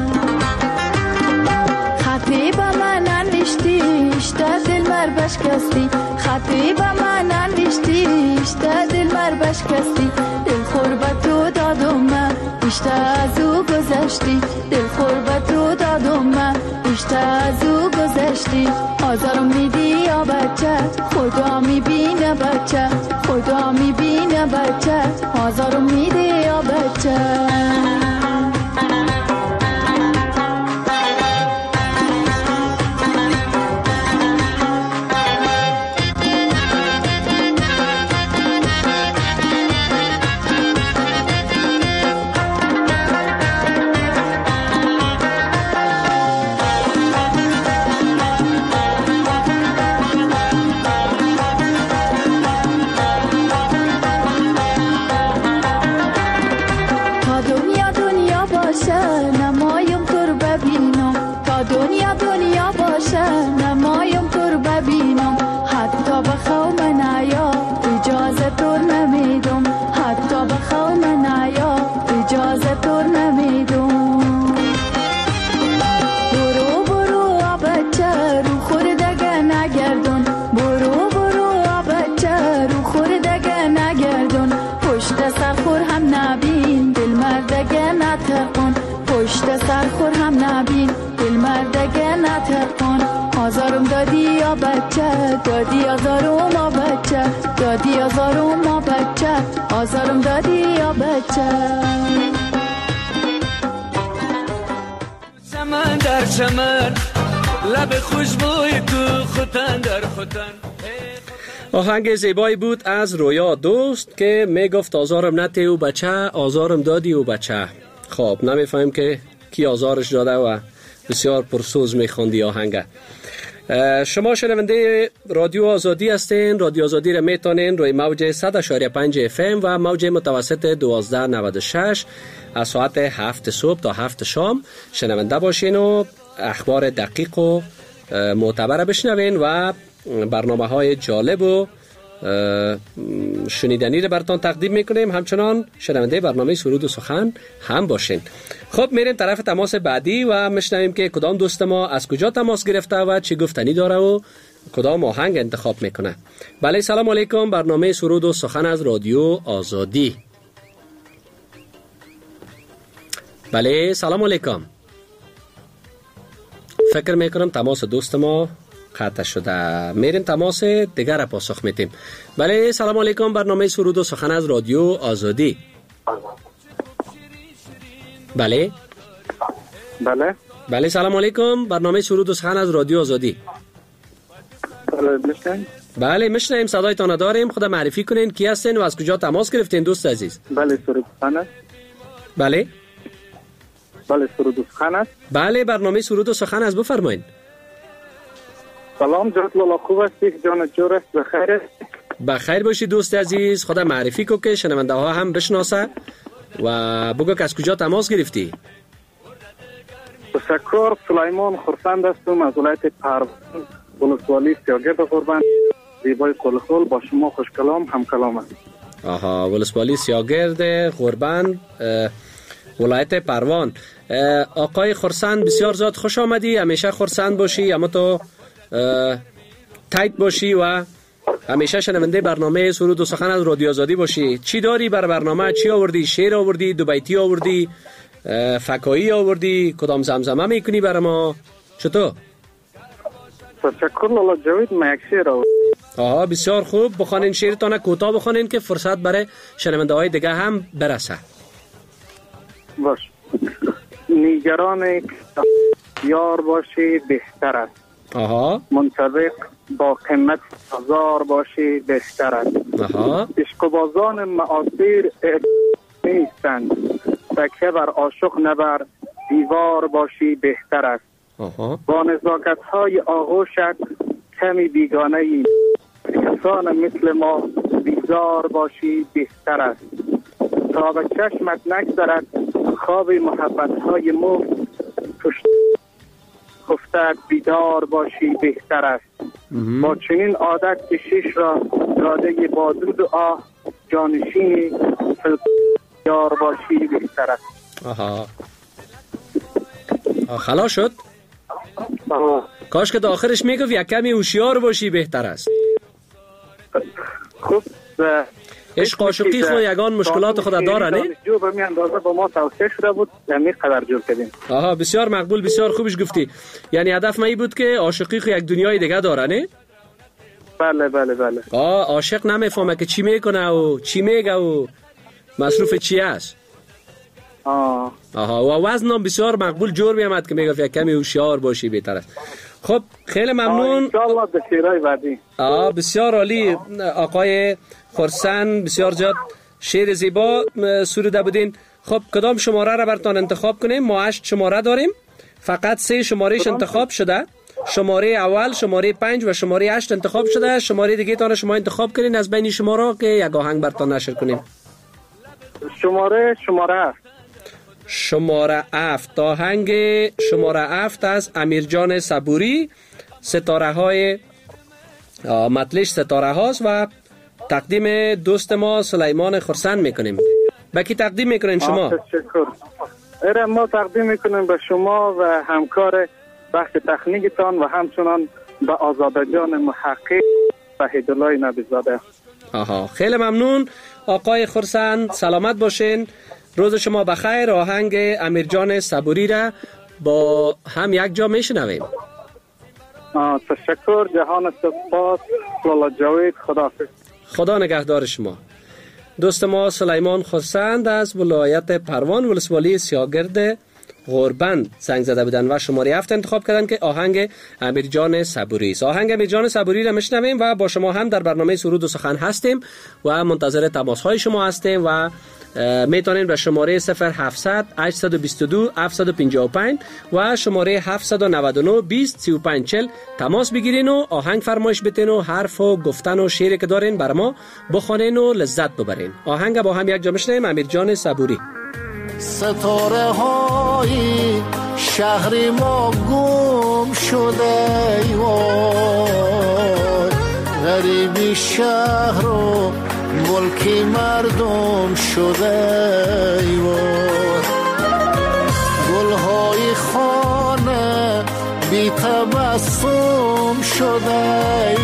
خطی به من ننوشتی اشته دل مر بشکستی، خطی به من ننوشتی اشته دل مر بشکستی، دل خور به تو دادم اشته از او گذشتی، دل خور به تو دادم اشته از او گذشتی. آزارم میدی یا بچه، خدا میبینه بچه، خدا میبینه بچه، آزارم میدی یا بچه. آزارم دادی یا بچه، دادی آزارم ما بچه، دادی آزارم ما بچه، آزارم دادی یا بچه. چمن در چمن لب خوشبوی تو خوتن در خوتن. آهنگ زیبایی بود از رویا دوست که میگفت آزارم نتی و بچه، آزارم دادی و بچه. خب نمیفهم که کی آزارش داده و بسیار پرسوز میخوندی آهنگ. شما شنونده رادیو آزادی هستین. رادیو آزادی را میتونین روی موج صد و پنج اف ام و موج متوسط دوازده نود و شش از ساعت هفت صبح تا هفت شام شنونده باشین و اخبار دقیق و معتبر بشنوین و برنامه های جالب و شنیدنی را براتون تقدیم میکنیم. همچنان شنونده برنامه سرود و سخن هم باشین. خب میریم طرف تماس بعدی و میشنویم که کدام دوست ما از کجا تماس گرفته و چی گفتنی داره و کدام آهنگ انتخاب میکنه. بله سلام علیکم، برنامه سرود و سخن از رادیو آزادی. بله سلام علیکم. فکر میکنم تماس دوست ما قطع شده. میریم تماس دیگر را پاسخ میتیم. بله سلام علیکم، برنامه سرود و سخن از رادیو آزادی. بله بله بله سلام علیکم، برنامه سرود و سخن از رادیو آزادی. بله میشنویم. بله میشنویم، صدایتان داریم. خدا معرفی کنین کی هستین و از کجا تماس گرفتین دوست عزیز؟ بله سرود سخن است. بله بله سرود و سخن است. بله برنامه سرود و سخن است، بفرمایید. سلام جناب لالا، خوب هستی؟ جان جور است؟ بخیر؟ بخیر باشی دوست عزیز. خدا معرفی کو که شنونده ها هم بشناسه و بگو که از کجا تماس گرفتی؟ تشکر. سلیمان خرسند هستم از ولایت پروان، ولسوالی سیاگرد قربان. زیبای قلخول با شما خوش کلام هم کلام است. آها، ولسوالی سیاگرد قربان، ولایت پروان. آقای خرسند بسیار زیاد خوش آمدی. همیشه خرسند باشی، اما تو تایید باشی و همیشه شنونده برنامه سرود و سخن از رادیو آزادی باشی. چی داری بر برنامه؟ چی آوردی؟ شعر آوردی؟ دو بیتی آوردی؟ فکایی آوردی؟ کدام زمزمه میکنی بر ما؟ چطور؟ تشکر لالا جاوید، من یک شعر آوردم. آها بسیار خوب، بخوانین شعرتان کوتاه بخوانین که فرصت برای شنونده های دیگه هم برسه. باش. نیگران یار باشی بهتر است. آها. منطبق با قیمت هزار باشی بهتر است. آها. عشقبازان معاصر نیستند، تکیه بر عاشق نبر دیوار باشی بهتر است. آها. با نزاکت های آغوشت کمی بیگانه ای، انسان مثل ما بیزار باشی بهتر است. تا به چشمت نگذرد خواب محبت های مفت، پشت خفتت بیدار باشی بهتر است. با چنین عادت که شش را داده با دود و آه، جانشینی یار باشی بهتر است. آها. خلاص شد؟ آها. کاش که تا آخرش میگفت یک کمی هوشیار باشی بهتر است. خوب. عشق عاشقی خود یگان مشکلات خود داره نه؟ جو به می اندازه با ما توصیه شده بود، همین قدر جور کردیم. آها بسیار مقبول، بسیار خوبش گفتی. یعنی هدف ما این بود که عاشقی خود یک دنیای دیگه داره نه؟ بله بله بله. آه عاشق نمیفهمه که چی میکنه و چی میگه و مصروف چی است. آه. آها و وزنم بسیار مقبول جور میامد که میگفت یک کمی هوشیار باشی بهتر است. خب خیلی ممنون. ان شاء الله به شعرهای بعدی. آه بسیار عالی آقای خرسند، بسیار زیاد شعر زیبا سروده بودین. خب کدام شماره را براتون انتخاب کنیم؟ ما هشت شماره داریم، فقط سه شمارهش انتخاب شده. شماره اول، شماره پنج و شماره هشت انتخاب شده. شماره دیگه تان شما انتخاب کنین از بین شماره که یک آهنگ براتون نشر کنیم. شماره شماره هفت. شماره هفت، آهنگ شماره هفت از امیرجان صبوری. ستاره های مطلش ستاره هاست و تقدیم دوست ما سلیمان خرسند میکنیم. به کی تقدیم میکنین شما؟ تشکر. اره ما تقدیم میکنیم به شما و همکار بخش تکنیکتان و همچنان به آزاده جان محقق وحیدالله نبی‌زاده. آها خیلی ممنون آقای خرسند، سلامت باشین، روز شما بخیر. آهنگ امیرجان صبوری را با هم یک جا میشنویم. تشکر، جهان سپاس. لالا جاوید، خداحافظ. خدا نگهدار شما. دوست ما سلیمان خرسند از ولایت پروان ولسوالی سیاگرد غوربند زنگ زده بودن و شماره هفت انتخاب کردن که آهنگ امیر جان صبوری است. آهنگ امیر جان صبوری را میشنویم و با شما هم در برنامه سرود و سخن هستیم و منتظر تماس های شما هستیم و میتونین به شماره صفر هفتصد هشتصد و بیست و دو هفتصد و پنجاه و پنج و شماره هفتصد و نود و نه بیست سی و پنج چهل تماس بگیرین و آهنگ فرمایش بتین و حرف و گفتن و شعری که دارین بر ما بخونین و لذت ببرین. آهنگ با هم یک جا میشنویم. امیر جان صبوری. ستاره های شهر ما گم شده ای وای، غریبی شهر و ملکی مردم شده ای وای، گلهای خانه بی تبسم شده ای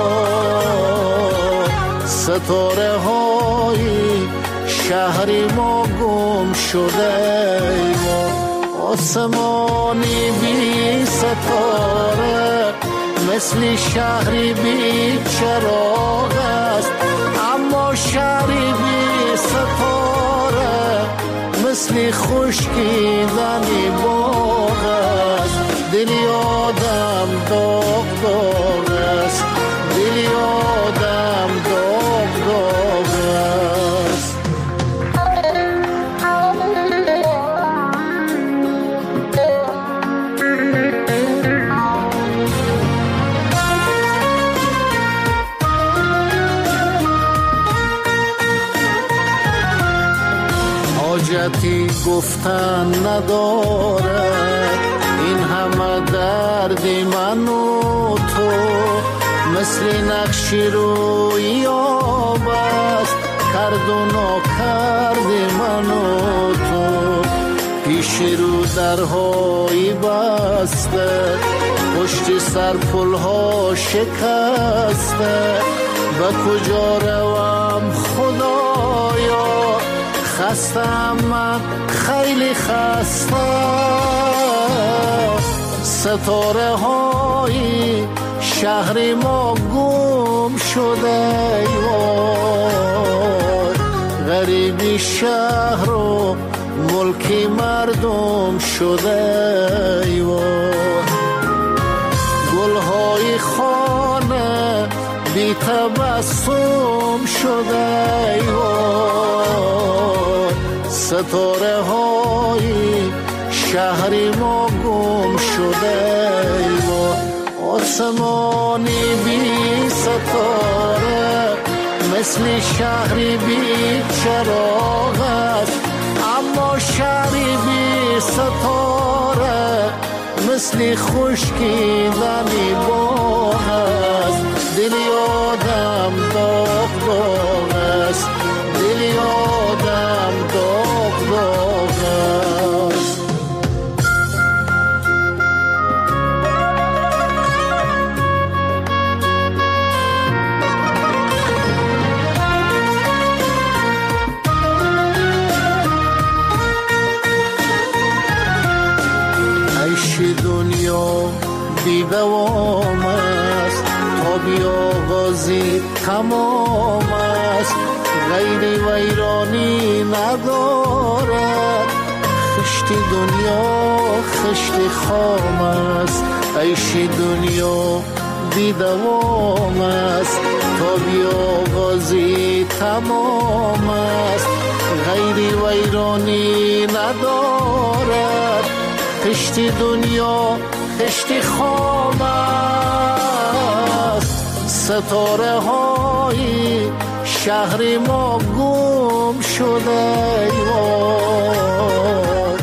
وای، ستاره های شهری ما گم شده ای وای، آسمانی بی ستاره مثل شهری بی چراغ است، اما شهری بی ستاره مثل خشکیدنی باغ است، دلی آدم داغ داغ است، دلی آدم داغ داغ است. حاجتی گفتن ندارد این همه درد من و تو، مثل نقشی روی آب است کرد و ناکرد من و تو، پیش رو درهایی بسته پشت سر پلها شکسته، به کجا روم خدایا خستم من خیلی خسته، ستاره های شهر ما گم شده ای وای، غریبی شهر و ملکی مردم شده ای وای، گلهای خانه بی تبسم شده ای وای، ستاره های شهری ما گم شده ای وای، آسمانی بی ستاره مثل شهری بی چراغ است، اما شهری بی ستاره مثل خشکیدنی باغ است، دلی آدم داغ داغ است، دلی آدم داغ داغ است. عیش دنیا بی دوام است تا بیاغازی تمام است، غیر ویرانی ندارد خشت دنیا خشت خام است، عیش دنیا بی دوام است تا بیاغازی تمام است، غیر ویرانی ندارد خشت دنیا خشت خام است، ستاره های شهر ما گم شده ای وای.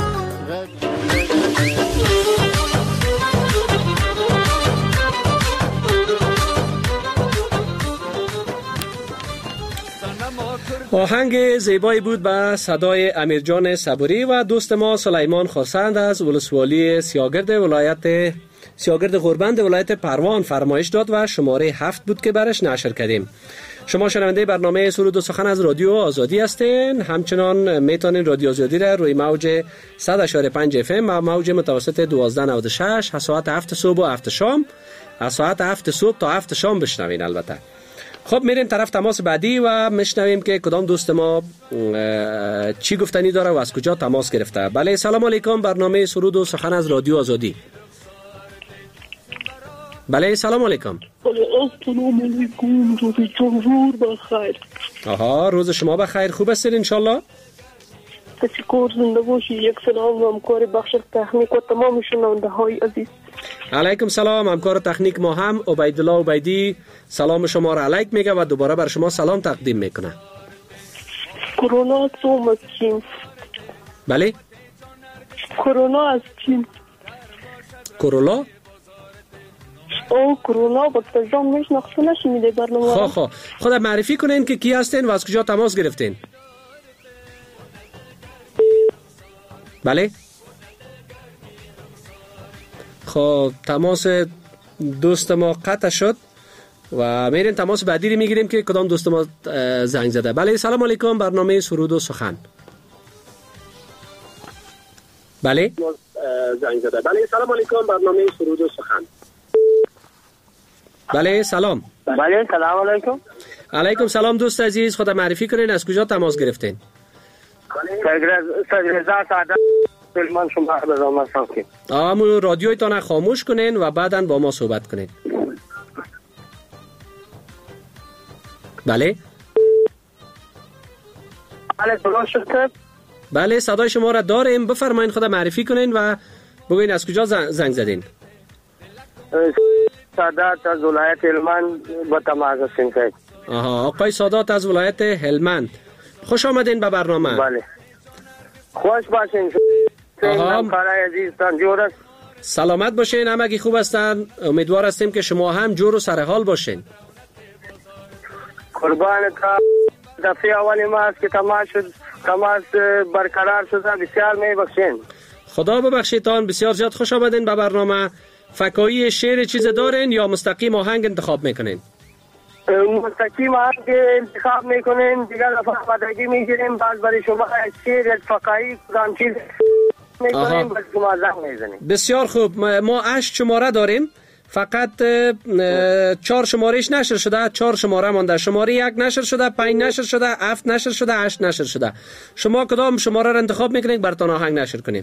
آهنگ زیبایی بود به صدای امیر جان صبوری و دوست ما سلیمان خرسند از ولسوالی سیاگرد ولایت سیاگرد غوربند ولایت پروان فرمایش داد و شماره هفت بود که برش نشر کردیم. شما شنونده برنامه سرود و سخن از رادیو آزادی هستین. همچنان میتونین رادیو آزادی را روی موج صد و پنج اف ام و موج متوسط دوازده نود و شش ساعت هفت صبح و هفت شام از ساعت هفت صبح تا هفت شام بشنوین. البته خب میریم طرف تماس بعدی و میشنویم که کدام دوست ما چی گفتنی داره و از کجا تماس گرفته. بله سلام علیکم، برنامه سرود و سخن از رادیو آزادی. بله سلام علیکم. السلام علیکم، روز بخیر. آها روز شما بخیر، خوب هستید انشالله؟ تشکر، زنده باشی. یک سلام و همکار بخش تکنیک و تمام شنونده های عزیز. علیکم سلام. همکار تکنیک ما هم عبیدالله عبیدی سلام شما را علیک میگه و دوباره بر شما سلام تقدیم میکنه. کرونا توم از چین. بله کرونا از چین. کرونا او کرونا با تجربه میشناخته نشمیده برنامه. خب خب خود معرفی کنین که کی هستین و از کجا تماس گرفتین. بله خب تماس دوست ما قطع شد و میریم تماس بعدی رو میگیریم که کدام دوست ما زنگ زده. بله سلام علیکم، برنامه سرود و سخن. بله زنگ زده. بله سلام علیکم، برنامه سرود و سخن. بله سلام. بله سلام علیکم. علیکم سلام دوست عزیز، خود معرفی کنین از کجا تماس گرفتین. سرگرزا ساده سلمان شما برنامه ساکی. آمون رادیویتان خاموش کنین و بعداً با ما صحبت کنین. بله بله درست شد. بله صدای شما را داریم، بفرمایین خود معرفی کنین و بگوین از کجا زنگ زدین. سادات از ولایت هلمند با تماس هستیم. آها آقای سادات از ولایت هلمند، خوش آمدین به برنامه. بله خوش باشین. آها کارای عزیزتان جور است. سلامت باشین، همگی خوب هستن. امیدوار هستیم که شما هم جور و سرحال باشین. قربان تا دفعه اولی ما است که تماس شد، تماس برقرار شده، بسیار میبخشین. خدا ببخشیتان، بسیار زیاد خوش آمدین به برنامه. فکایی شعر چیز دارین یا مستقیم آهنگ انتخاب میکنین؟ مستقیم آهنگ انتخاب میکنین، دیگر آمادگی میگیریم، بعد برای شما شعر فکایی کدام چیز میکنیم برای شما زنگ میزنیم. بسیار خوب، ما هشت شماره داریم، فقط چهار شمارهش نشر شده، چهار شماره مانده. شماره یک نشر شده، پنج نشر شده، هفت نشر شده، هشت نشر شده. شما کدام شماره را انتخاب میکنید براتون آهنگ نشر کنیم؟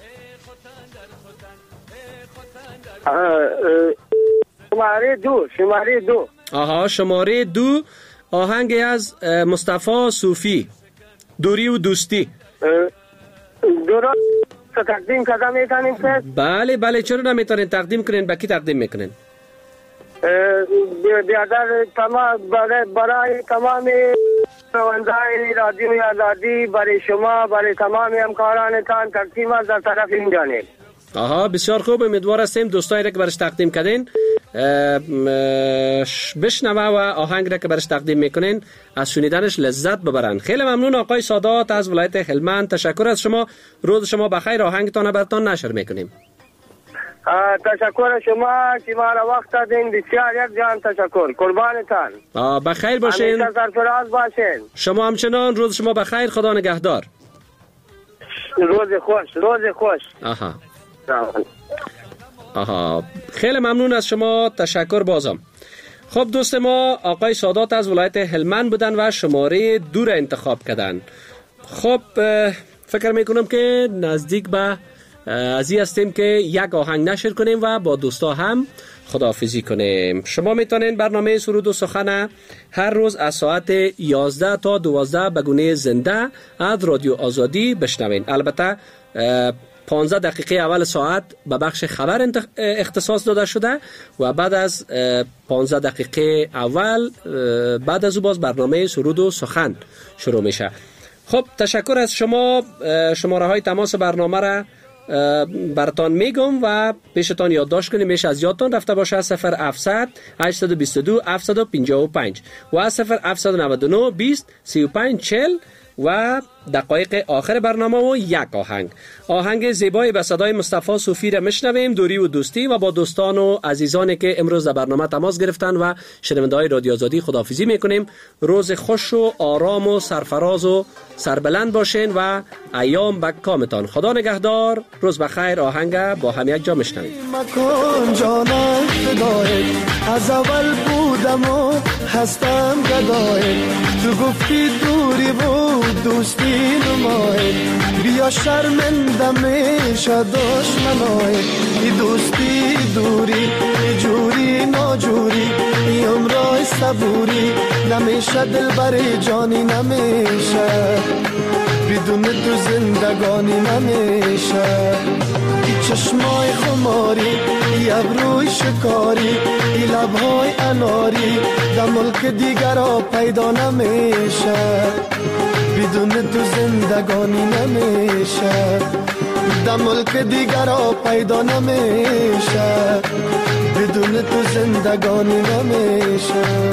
شماره دو. شماره دو. آها شماره دو، آهنگ از مصطفی صوفی، دوری و دوستی. درست تقدیم کردم میتونیم سر؟ بله بله چرا نمیتونین تقدیم کنین؟ با کی تقدیم میکنین؟ بیادر تمام برای, برای تمام شنوندگان رادیو آزادی، برای شما، برای تمام همکارانتان تقدیم از در طرف این جانب. آها بسیار خوب، امیدوار هستیم دوستایی را که برش تقدیم کردین بشنوه و آهنگ را که برش تقدیم میکنین از شنیدنش لذت ببرن. خیلی ممنون آقای سادات از ولایت هلمند، تشکر از شما. روز شما بخیر، آهنگتان براتون نشر میکنیم. تشکر شما که ما را وقت دادین، بسیار یک جان تشکر. قربانتان. بخیر باشین. همیشه سرفراز باشین. شما همچنان، روز شما بخیر، خدا نگهدار. روز خوش، روز خوش. آها آها خیلی ممنون از شما، تشکر بازم. خب دوست ما آقای سادات از ولایت هلمند بودن و شماره دو را انتخاب کردن. خب فکر میکنم که نزدیک به ازی هستیم که یک آهنگ نشر کنیم و با دوستا هم خداحافظی کنیم. شما میتونین برنامه سرود و سخن هر روز از ساعت یازده تا دوازده به گونه زنده از رادیو آزادی بشنوین. البته پانزده دقیقه اول ساعت به بخش خبر اختصاص داده شده و بعد از پانزده دقیقه اول بعد از او باز برنامه سرود و سخن شروع میشه. خب تشکر از شما. شماره های تماس برنامه را براتان میگم و پیشتان یادداشت کنیم، میشه از یادتان رفته باشه. صفر هفتصد هشتصد و بیست و دو هفتصد و پنجاه و پنج و صفر هفتصد و نود و نه بیست سی و پنج چهل و دقایق آخر برنامه و یک آهنگ آهنگ زیبای به صدای مصطفی صوفی را میشنویم، دوری و دوستی، و با دوستان و عزیزانی که امروز در برنامه تماس گرفتن و شنونده های رادیو آزادی خداحافظی میکنیم. روز خوش و آرام و سرفراز و سربلند باشین و ایام به کامتان. خدا نگهدار، روز بخیر. آهنگ با هم یک جا میشنویم. مکن جانم فدای، از اول بودم و هستم گدای، تو گفتی دوری بود دوستی نمای، بیا شرمنده میشه دشمنای، ای دوستی دوری ای جوری ناجوری، ای عمرای صبوری نمیشه دل بری جانی نمیشه، بدون تو زندگانی نمیشه، ای چشمای خماری ای ابروی شکاری، ای لبهای اناری در ملک دیگر ها پیدا نمیشه، بدون تو زندگانی نمیشه، در ملک دیگر ها پیدا نمیشه، بدون تو زندگانی نمیشه.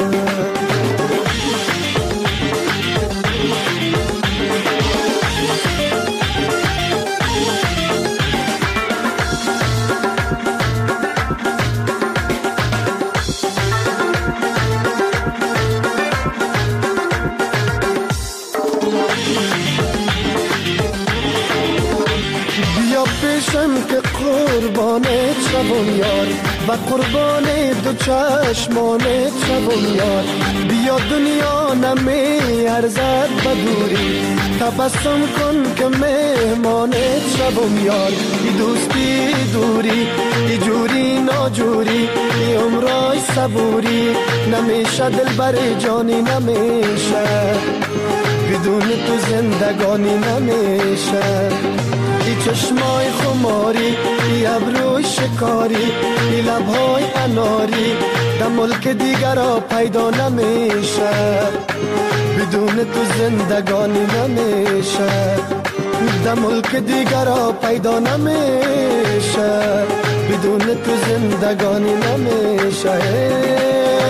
که قربانت شوم یار و قربان دو چشمانت شوم یار، بیا دنیا نمی ارزد بدوری، تبسم کن که مهمانت شوم یار، ای دوستی دوری ای جوری ناجوری، ای عمرای صبوری نمیشه دل بر جانی نمیشه، بدون تو زندگانی نمیشه، ای چشمای خماری ای ابروی شکاری، ای لبهای اناری در ملک دیگر ها پیدا نمیشه، بدون تو زندگانی نمیشه، در ملک دیگر ها پیدا نمیشه، بدون تو زندگانی نمیشه.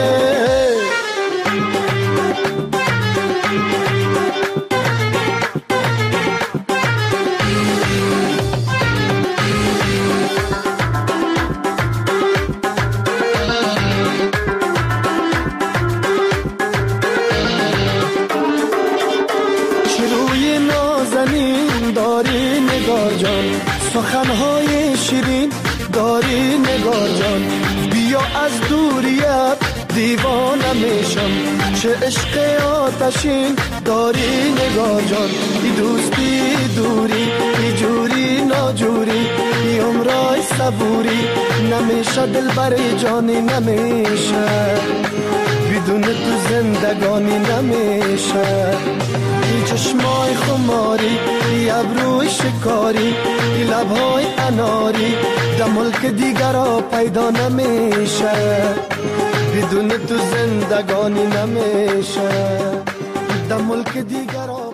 سخنهای شیرین داری نگار جان، بیا از دوریت دیوانه میشم، چه عشق آتشین داری نگار جان، ای دوستی دوری ای جوری ناجوری، ای عمرای صبوری نمیشه دل بر جانی نمیشه، بدون تو زندگانی نمیشه، ای چشمای خماری ای ابروی شکاری، ای لبهای اناری در ملک دیگر ها پیدا نمیشه، بدون تو زندگانی نمیشه، در ملک دیگر ها